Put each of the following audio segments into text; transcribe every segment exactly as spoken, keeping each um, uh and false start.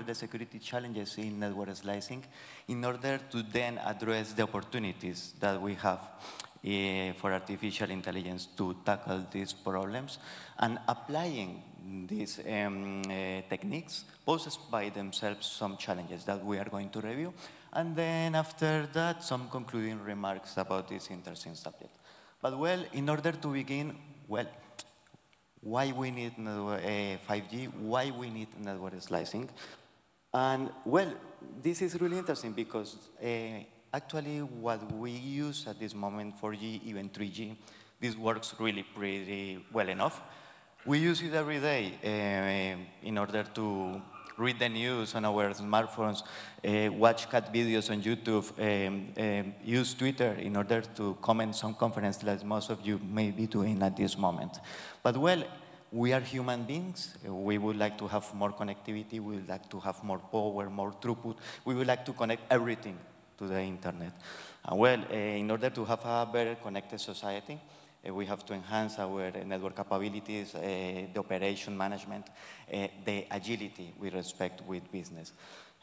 the security challenges in network slicing in order to then address the opportunities that we have uh, for artificial intelligence to tackle these problems, and applying these um, uh, techniques poses by themselves some challenges that we are going to review, and then after that, some concluding remarks about this interesting subject. But well, in order to begin, well, why we need uh, five G, why we need network slicing. And well, this is really interesting because uh, actually what we use at this moment, four G, even three G, this works really pretty well enough. We use it every day uh, in order to read the news on our smartphones, uh, watch cat videos on YouTube, um, um, use Twitter in order to comment some conference that most of you may be doing at this moment. But well, we are human beings. We would like to have more connectivity. We would like to have more power, more throughput. We would like to connect everything to the internet. Uh, well, uh, in order to have a better connected society, Uh, we have to enhance our uh, network capabilities, uh, the operation management, uh, the agility with respect with business.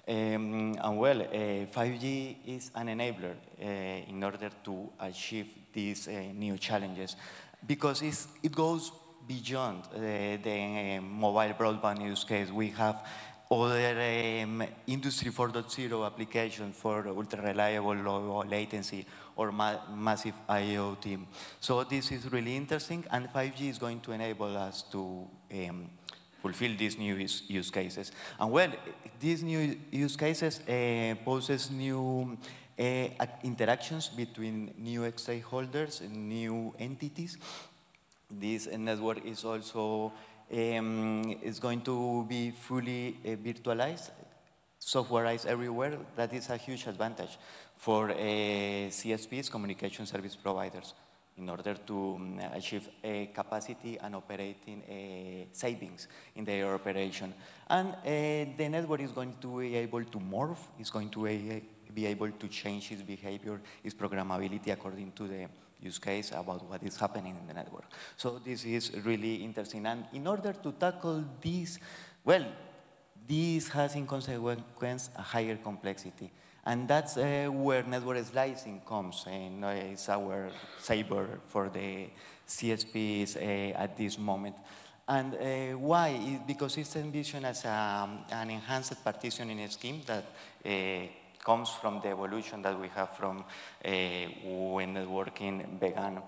Um, and well, uh, five G is an enabler uh, in order to achieve these uh, new challenges because it's, it goes beyond uh, the uh, mobile broadband use case. We have other um, Industry four point zero applications for ultra-reliable, low latency, or ma massive I O T. So this is really interesting, and five G is going to enable us to um, fulfill these new use, use cases. And well, these new use cases uh, poses new uh, interactions between new stakeholders and new entities. This network is also um, is going to be fully uh, virtualized, softwareized everywhere. That is a huge advantage for uh, C S Ps, communication service providers, in order to um, achieve a capacity and operating uh, savings in their operation. And uh, the network is going to be able to morph, is going to be, be able to change its behavior, its programmability according to the use case about what is happening in the network. So this is really interesting. And in order to tackle this, well, this has in consequence a higher complexity. And that's uh, where network slicing comes, and uh, it's our saber for the C S Ps uh, at this moment. And uh, why? It, because it's envisioned as a, an enhanced partitioning scheme that uh, comes from the evolution that we have from uh, when networking began.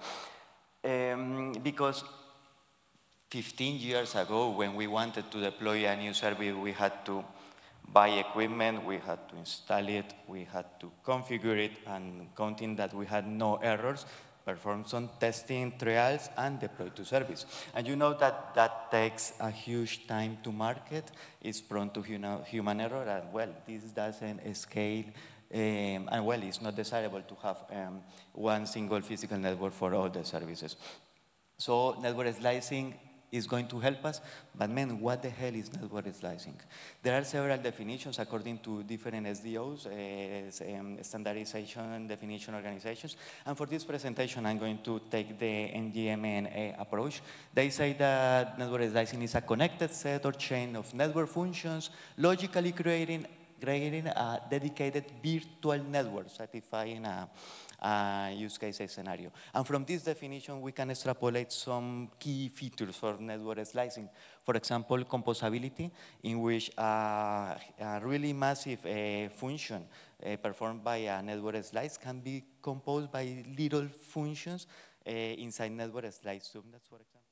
Um, because fifteen years ago, when we wanted to deploy a new service, we had to buy equipment, we had to install it, we had to configure it, and counting that we had no errors, perform some testing, trials, and deploy to service. And you know that that takes a huge time to market. It's prone to human error, and well, this doesn't scale. Um, and well, it's not desirable to have um, one single physical network for all the services. So network slicing is going to help us, but man, what the hell is network slicing? There are several definitions according to different S D Os, uh, um, standardization definition organizations, and for this presentation I'm going to take the N G M N uh, approach. They say that network slicing is a connected set or chain of network functions, logically creating, creating a dedicated virtual network, satisfying a Uh, use case scenario. And from this definition, we can extrapolate some key features for network slicing. For example, composability, in which uh, a really massive uh, function uh, performed by a network slice can be composed by little functions uh, inside network slice subnets, for example.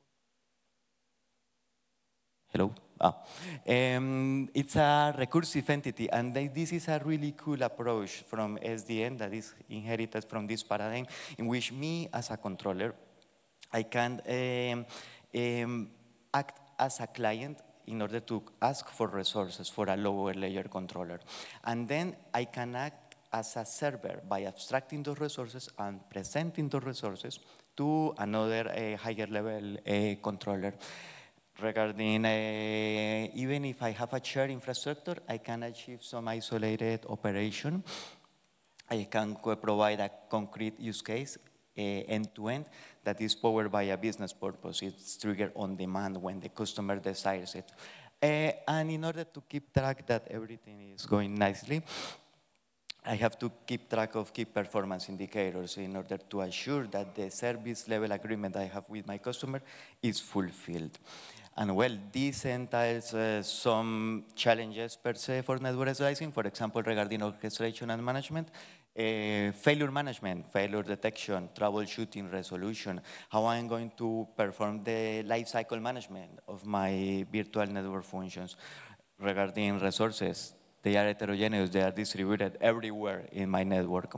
Hello? Ah. Um, it's a recursive entity, and they, this is a really cool approach from S D N that is inherited from this paradigm, in which me, as a controller, I can um, um, act as a client in order to ask for resources for a lower layer controller. And then I can act as a server by abstracting those resources and presenting those resources to another uh, higher level uh, controller. Regarding, uh, even if I have a shared infrastructure, I can achieve some isolated operation. I can provide a concrete use case end-to-end uh, -end that is powered by a business purpose. It's triggered on demand when the customer desires it. Uh, and in order to keep track that everything is going nicely, I have to keep track of key performance indicators in order to assure that the service level agreement I have with my customer is fulfilled. And well, this entails uh, some challenges per se for network slicing, for example, regarding orchestration and management, uh, failure management, failure detection, troubleshooting, resolution, how I'm going to perform the lifecycle management of my virtual network functions. Regarding resources, they are heterogeneous, they are distributed everywhere in my network.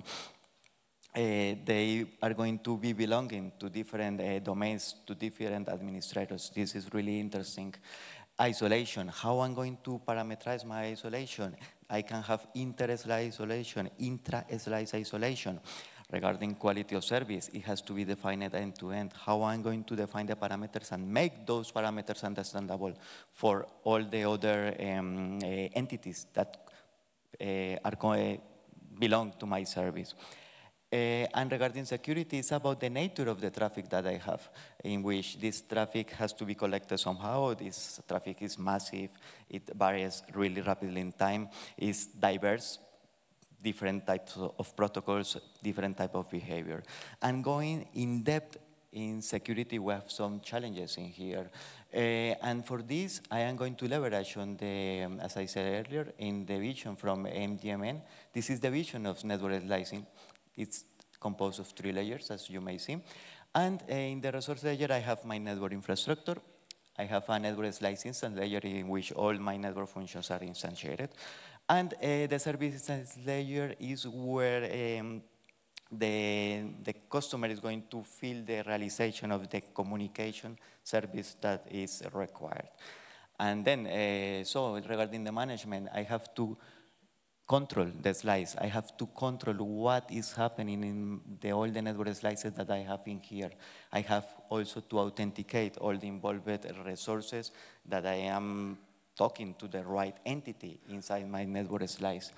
Uh, they are going to be belonging to different uh, domains, to different administrators. This is really interesting. Isolation, how I'm going to parameterize my isolation. I can have inter-slice isolation, intra-slice isolation. Regarding quality of service, it has to be defined end-to-end. How I'm going to define the parameters and make those parameters understandable for all the other um, uh, entities that uh, are uh, belong to my service. Uh, and regarding security, it's about the nature of the traffic that I have, in which this traffic has to be collected somehow. This traffic is massive. It varies really rapidly in time. It's diverse, different types of protocols, different type of behavior. And going in depth in security, we have some challenges in here. Uh, and for this, I am going to leverage on the, um, as I said earlier, in the vision from M D M N. This is the vision of network slicing. It's composed of three layers, as you may see. And uh, in the resource layer, I have my network infrastructure. I have a network slice instance layer in which all my network functions are instantiated. And uh, the service instance layer is where um, the, the customer is going to feel the realization of the communication service that is required. And then, uh, so regarding the management, I have to control the slice. I have to control what is happening in the, all the network slices that I have in here. I have also to authenticate all the involved resources that I am talking to the right entity inside my network slice.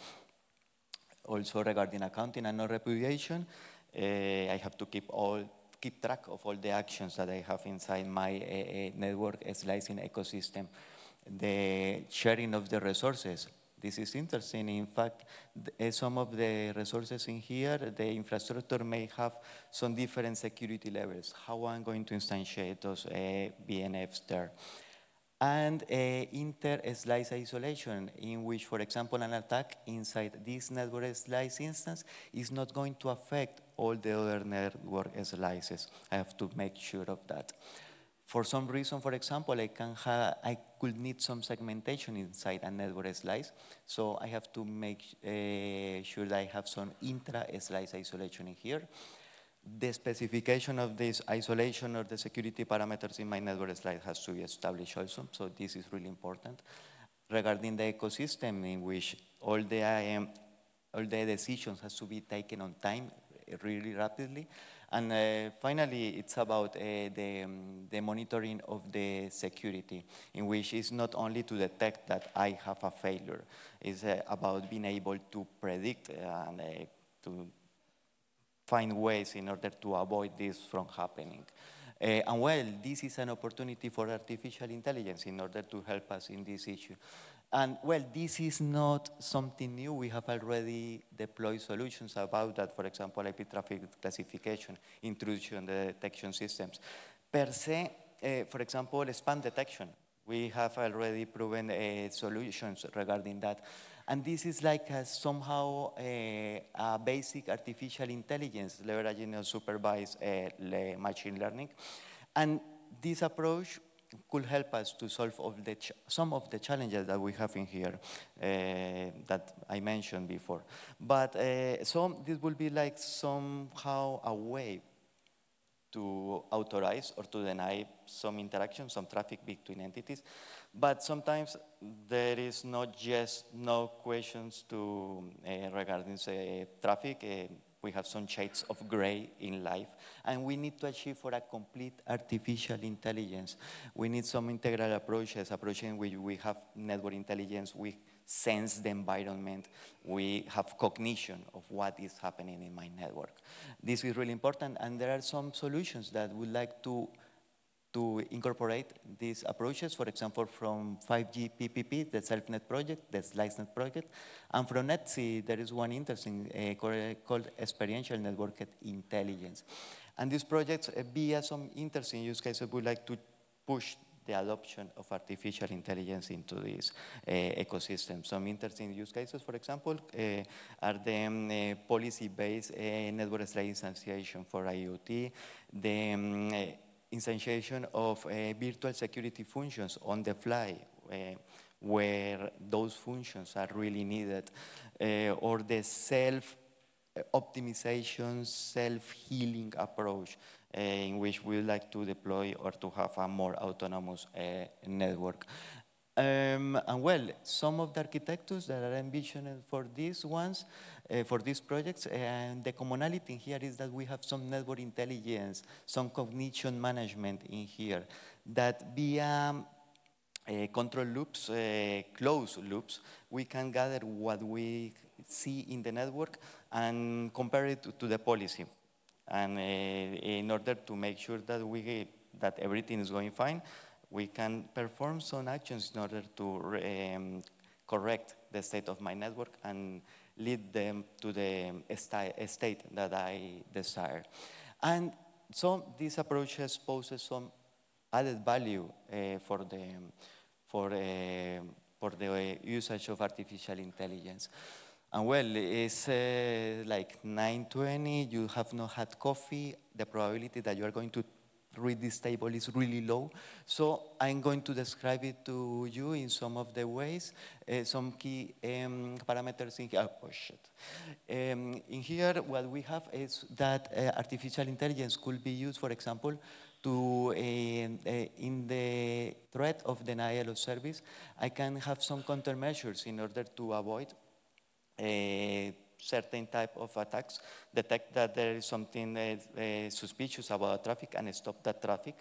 Also regarding accounting and non-repudiation, uh, I have to keep all keep track of all the actions that I have inside my uh, network slicing ecosystem. The sharing of the resources. This is interesting. In fact, the, uh, some of the resources in here, the infrastructure may have some different security levels. How I'm going to instantiate those uh, B N Fs there. And uh, inter-slice isolation, in which, for example, an attack inside this network slice instance is not going to affect all the other network slices. I have to make sure of that. For some reason, for example, I, can I could need some segmentation inside a network slice, so I have to make uh, sure that I have some intra-slice isolation in here. The specification of this isolation or the security parameters in my network slice has to be established also, so this is really important. Regarding the ecosystem in which all the, um, all the decisions has to be taken on time, really rapidly. And uh, finally, it's about uh, the, um, the monitoring of the security, in which it's not only to detect that I have a failure, it's uh, about being able to predict and uh, to find ways in order to avoid this from happening. Uh, and well, this is an opportunity for artificial intelligence in order to help us in this issue. And well, this is not something new. We have already deployed solutions about that. For example, I P traffic classification, intrusion detection systems. Per se, uh, for example, spam detection. We have already proven uh, solutions regarding that. And this is like a, somehow a, a basic artificial intelligence leveraging a supervised uh, machine learning. And this approach could help us to solve all the some of the challenges that we have in here uh, that I mentioned before. But uh, so this will be like somehow a way to authorize or to deny some interaction, some traffic between entities. But sometimes there is not just no questions to uh, regarding say, traffic. Uh, we have some shades of gray in life, and we need to achieve for a complete artificial intelligence. We need some integral approaches, approaching which we have network intelligence, we sense the environment, we have cognition of what is happening in my network. This is really important, and there are some solutions that would like to to incorporate these approaches, for example, from five G P P P, the SelfNet project, the SliceNet project, and from NetC, there is one interesting uh, called Experiential Networked Intelligence. And these projects, uh, via some interesting use cases, would like to push the adoption of artificial intelligence into this uh, ecosystem. Some interesting use cases, for example, uh, are the um, uh, policy-based uh, network slice instantiation for IoT, the um, uh, instantiation of uh, virtual security functions on the fly, uh, where those functions are really needed, uh, or the self optimization, self-healing approach uh, in which we would like to deploy or to have a more autonomous uh, network. Um, and well, some of the architectures that are envisioned for these ones, uh, for these projects, and the commonality here is that we have some network intelligence, some cognition management in here, that via uh, control loops, uh, closed loops, we can gather what we see in the network and compare it to, to the policy. And uh, in order to make sure that we that everything is going fine, we can perform some actions in order to um, correct the state of my network and lead them to the state that I desire. And so this approach has poses some added value uh, for the for uh, for the usage of artificial intelligence. And well, it's uh, like nine twenty, you have not had coffee, the probability that you are going to read this table is really low. So I'm going to describe it to you in some of the ways, uh, some key um, parameters in here. Oh, shit. Um, in here, what we have is that uh, artificial intelligence could be used, for example, to, uh, uh, in the threat of denial of service, I can have some countermeasures in order to avoid a certain type of attacks, detect that there is something uh, uh, suspicious about traffic and stop that traffic.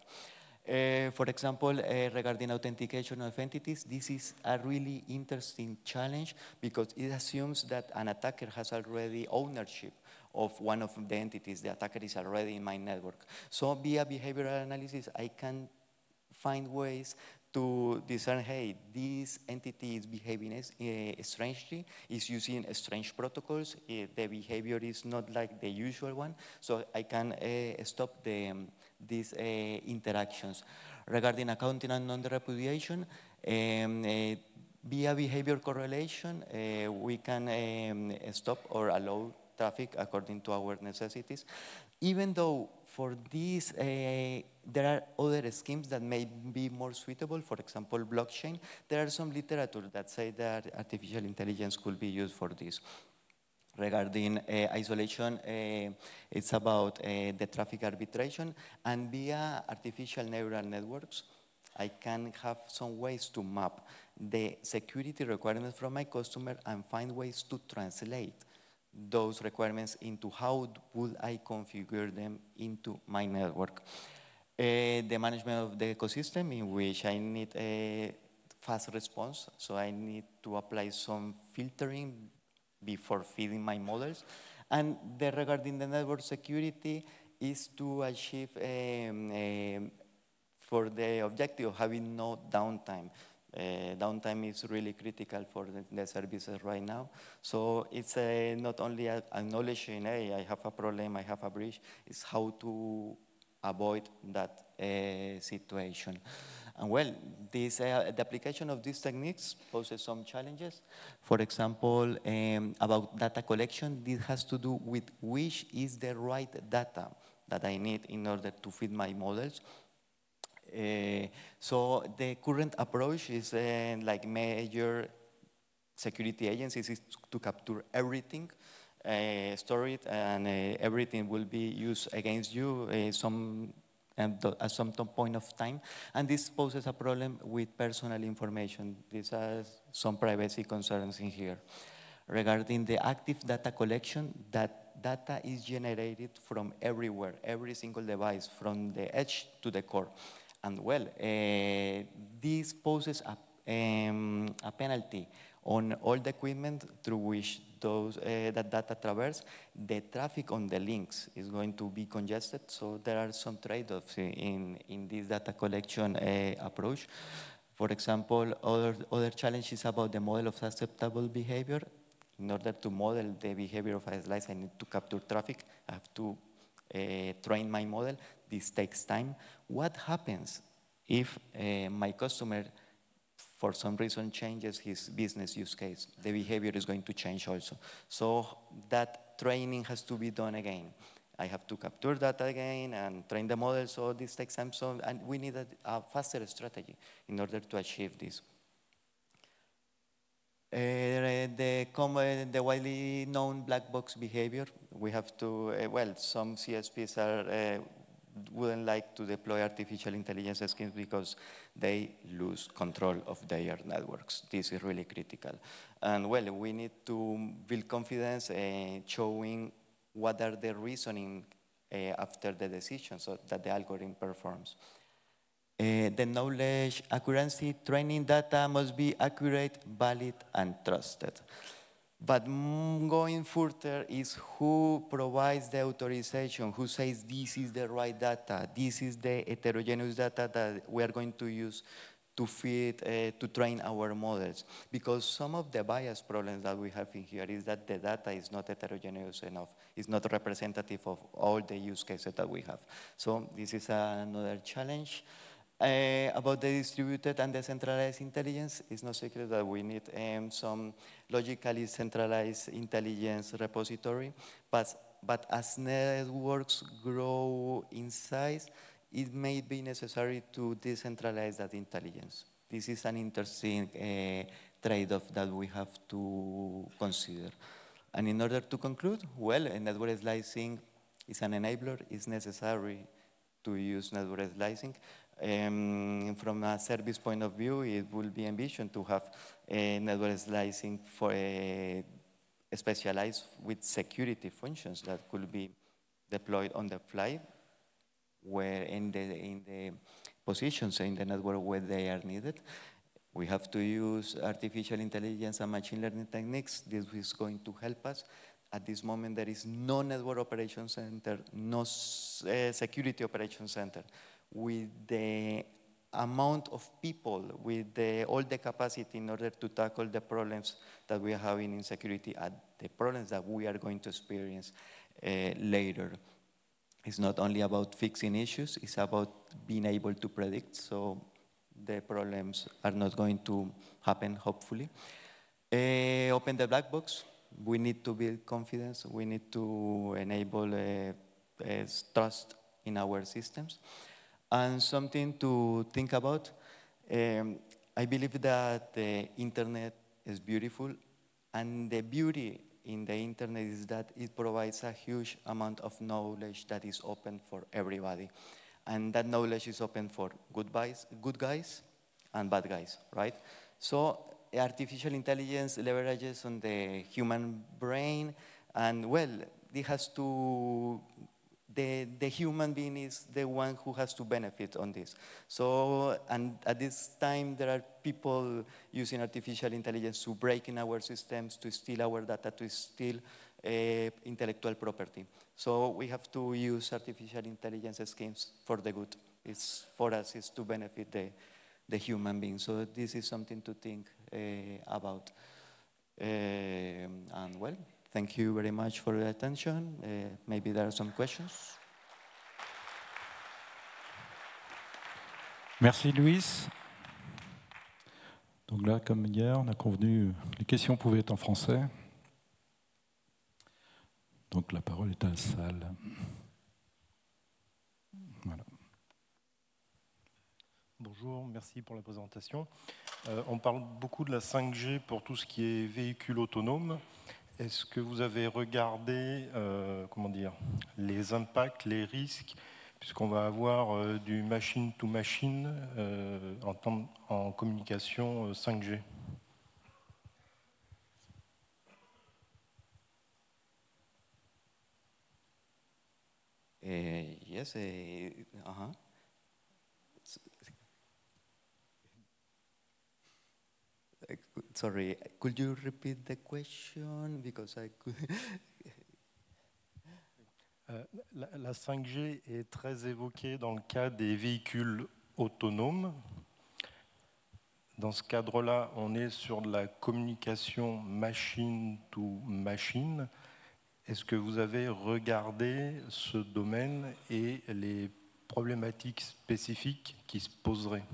Uh, for example, uh, regarding authentication of entities, this is a really interesting challenge because it assumes that an attacker has already ownership of one of the entities. The attacker is already in my network. So via behavioral analysis, I can find ways to discern, hey, this entity is behaving uh, strangely, is using strange protocols, uh, the behavior is not like the usual one, so I can uh, stop the, um, these uh, interactions. Regarding accounting and non-repudiation, um, uh, via behavior correlation, uh, we can um, stop or allow traffic according to our necessities. Even though for these, uh, there are other schemes that may be more suitable, for example, blockchain, there are some literature that say that artificial intelligence could be used for this. Regarding uh, isolation, uh, it's about uh, the traffic arbitration, and via artificial neural networks, I can have some ways to map the security requirements from my customer and find ways to translate those requirements into how would I configure them into my network. Uh, the management of the ecosystem, in which I need a fast response, so I need to apply some filtering before feeding my models. And the, regarding the network security is to achieve um, um, for the objective of having no downtime. Uh, downtime is really critical for the, the services right now. So it's uh, not only acknowledging, hey, I have a problem, I have a breach, it's how to avoid that uh, situation. And well, this, uh, the application of these techniques poses some challenges. For example, um, about data collection, this has to do with which is the right data that I need in order to feed my models. Uh, so the current approach is uh, like major security agencies is to capture everything, uh, store it, and uh, everything will be used against you uh, some, at some point of time. And this poses a problem with personal information. These are some privacy concerns in here. Regarding the active data collection, that data is generated from everywhere, every single device, from the edge to the core. And well, uh, this poses a, um, a penalty on all the equipment through which those, uh, that data traverse, the traffic on the links is going to be congested. So there are some trade-offs in, in this data collection uh, approach. For example, other, other challenges about the model of acceptable behavior. In order to model the behavior of a slice, I need to capture traffic. I have to uh, train my model. This takes time. What happens if uh, my customer, for some reason, changes his business use case? The behavior is going to change also. So that training has to be done again. I have to capture data again and train the model, so this takes time. So, and we need a, a faster strategy in order to achieve this. Uh, the, common, the widely known black box behavior, we have to, uh, well, some C S Ps are, uh, wouldn't like to deploy artificial intelligence schemes because they lose control of their networks. This is really critical. And well, we need to build confidence uh, showing what are the reasoning uh, after the decision so that the algorithm performs. Uh, the knowledge accuracy training data must be accurate, valid, and trusted. But going further is who provides the authorization, who says this is the right data, this is the heterogeneous data that we are going to use to feed, uh, to train our models. Because some of the bias problems that we have in here is that the data is not heterogeneous enough. It's not representative of all the use cases that we have. So this is another challenge. Uh, about the distributed and decentralized intelligence, it's no secret that we need um, some logically centralized intelligence repository, but, but as networks grow in size, it may be necessary to decentralize that intelligence. This is an interesting uh, trade-off that we have to consider. And in order to conclude, well, network slicing is an enabler. It's necessary to use network slicing. Um, from a service point of view, it will be envisioned to have a network slicing for a, a specialized with security functions that could be deployed on the fly, where in the in the positions in the network where they are needed. We have to use artificial intelligence and machine learning techniques. This is going to help us. At this moment, there is no network operation center, no uh, security operation center. With the amount of people, with the, all the capacity in order to tackle the problems that we are having in security and the problems that we are going to experience uh, later. It's not only about fixing issues, it's about being able to predict, so the problems are not going to happen, hopefully. Uh, open the black box. We need to build confidence. We need to enable uh, uh, trust in our systems. And something to think about, um, I believe that the internet is beautiful, and the beauty in the internet is that it provides a huge amount of knowledge that is open for everybody. And that knowledge is open for good guys, good guys and bad guys, right? So artificial intelligence leverages on the human brain, and well, it has to, the, the human being is the one who has to benefit on this. So, and at this time, there are people using artificial intelligence to break in our systems, to steal our data, to steal uh, intellectual property. So we have to use artificial intelligence schemes for the good. It's, for us, it's to benefit the, the human being. So this is something to think uh, about. Uh, and well, thank you very much for your attention. Uh, maybe there are some questions. Merci Luis. Donc là, comme hier, on a convenu, les questions pouvaient être en français. Donc la parole est à la salle. Voilà. Bonjour, merci pour la présentation. Euh, on parle beaucoup de la cinq G pour tout ce qui est véhicule autonome. Est-ce que vous avez regardé euh, comment dire, les impacts, les risques, puisqu'on va avoir euh, du machine-to-machine euh, en, en communication euh, cinq G? Uh, yes, uh, uh-huh. sorry, could you repeat the question? Because I could. Euh, la, la cinq G est très évoquée dans le cas des véhicules autonomes. Dans ce cadre-là, on est sur de la communication machine to machine. Est-ce que vous avez regardé ce domaine et les problématiques spécifiques qui se poseraient?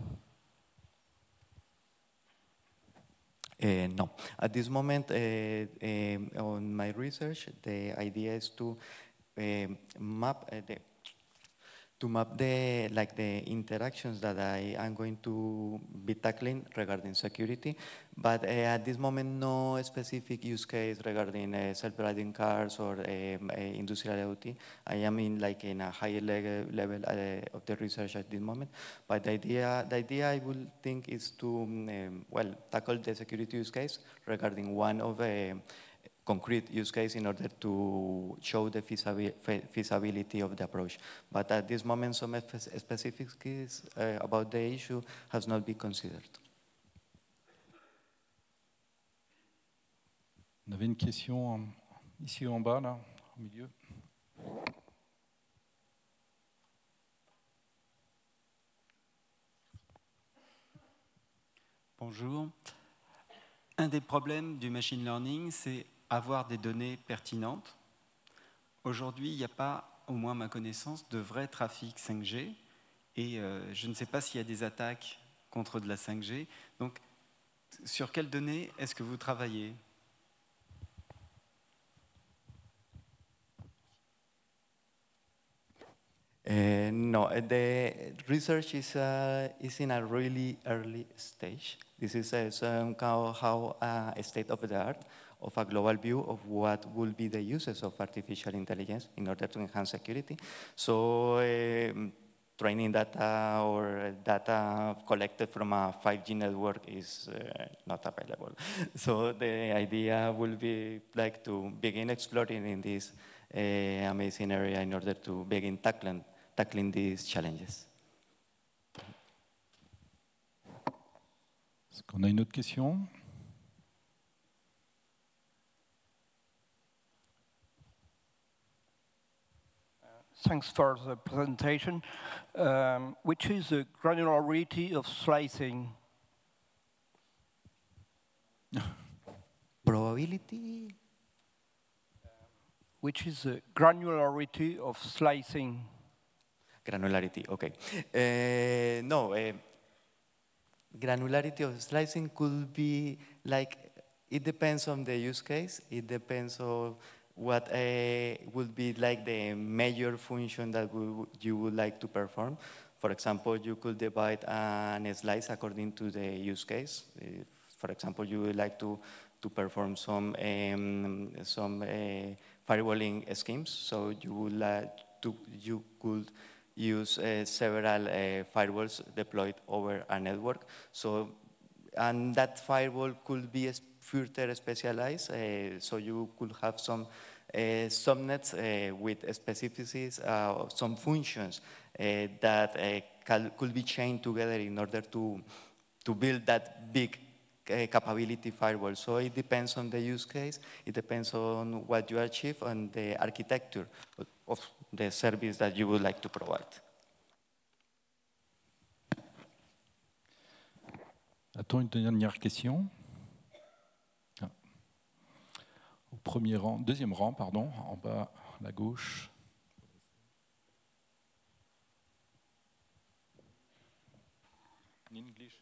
Uh, no. At this moment, uh, uh, on my research, the idea is to uh, map uh, the to map the like the interactions that I am going to be tackling regarding security, but uh, at this moment no specific use case regarding uh, self-driving cars or um, uh, industrial IoT. I am in like in a higher level, level uh, of the research at this moment, but the idea the idea I will think is to um, well tackle the security use case regarding one of uh, concrete use case in order to show the feasibility of the approach. But at this moment, some specifics uh, about the issue has not been considered. On avait une question ici en bas, là, au milieu. Bonjour. Un des problèmes du machine learning, c'est avoir des données pertinentes. Aujourd'hui, il n'y a pas, au moins à ma connaissance, de vrai trafic cinq G. Et euh, je ne sais pas s'il y a des attaques contre de la cinq G. Donc, sur quelles données est-ce que vous travaillez ? Uh, no, the research is, uh, is in a really early stage. This is uh, some kind of how uh, a state of the art of a global view of what will be the uses of artificial intelligence in order to enhance security. So um, training data or data collected from a five G network is uh, not available. So the idea will be like to begin exploring in this uh, amazing area in order to begin tackling, tackling these challenges. Est-ce qu'on a une autre question ? Thanks for the presentation. Um, which is the granularity of slicing? Probability? Which is the granularity of slicing? Granularity, okay. Uh, no, uh, granularity of slicing could be like, it depends on the use case, it depends on what uh, would be like the major function that we, you would like to perform. For example, you could divide a slice according to the use case. If, for example, you would like to, to perform some, um, some uh, firewalling schemes, so you would like to, you could use uh, several uh, firewalls deployed over a network. So, and that firewall could be further specialized, uh, so you could have some uh, subnets uh, with specificities, uh, some functions uh, that uh, cal could be chained together in order to, to build that big uh, capability firewall. So it depends on the use case, it depends on what you achieve and the architecture of the service that you would like to provide. A-t-on une dernière question? Ah. Au premier rang, deuxième rang, pardon, en bas à la gauche. In English.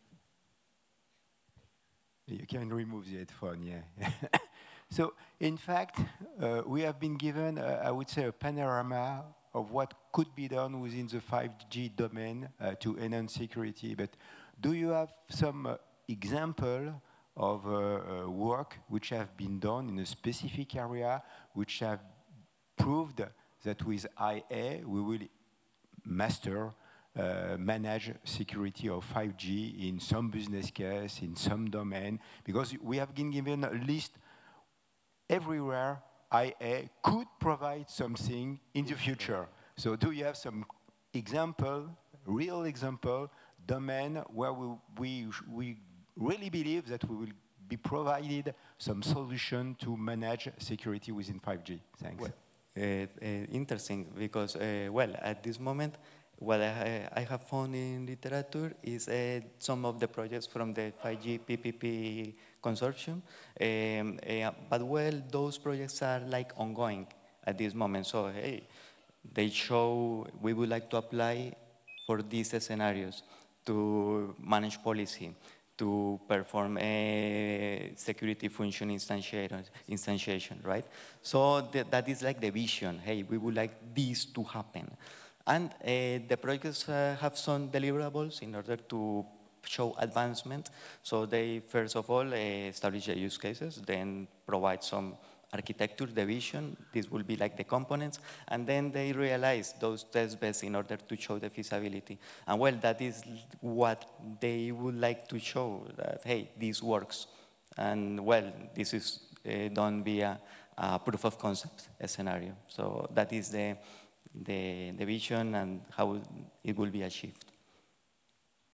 You can remove the headphone, yeah. So, in fact, uh, we have been given, uh, I would say, a panorama of what could be done within the five G domain uh, to enhance security. But do you have some uh, example of uh, uh, work which have been done in a specific area, which have proved that with I A we will master, uh, manage security of five G in some business case, in some domain? Because we have been given a list everywhere I A could provide something in the future. So do you have some example, real example, domain where we, we, we really believe that we will be provided some solution to manage security within five G? Thanks. Well, uh, uh, interesting, because, uh, well, at this moment, what I, I have found in literature is uh, some of the projects from the five G P P P consortium, um, uh, but well, those projects are like ongoing at this moment. So, hey, they show we would like to apply for these scenarios to manage policy, to perform a security function instantiation, instantiation, right? So th that is like the vision. Hey, we would like this to happen. And uh, the projects uh, have some deliverables in order to show advancement. So they, first of all, uh, establish the use cases, then provide some architecture, the vision. This will be like the components. And then they realize those test beds in order to show the feasibility. And well, that is what they would like to show, that, hey, this works. And well, this is uh, done via a proof of concept scenario. So that is the, the, the vision and how it will be achieved.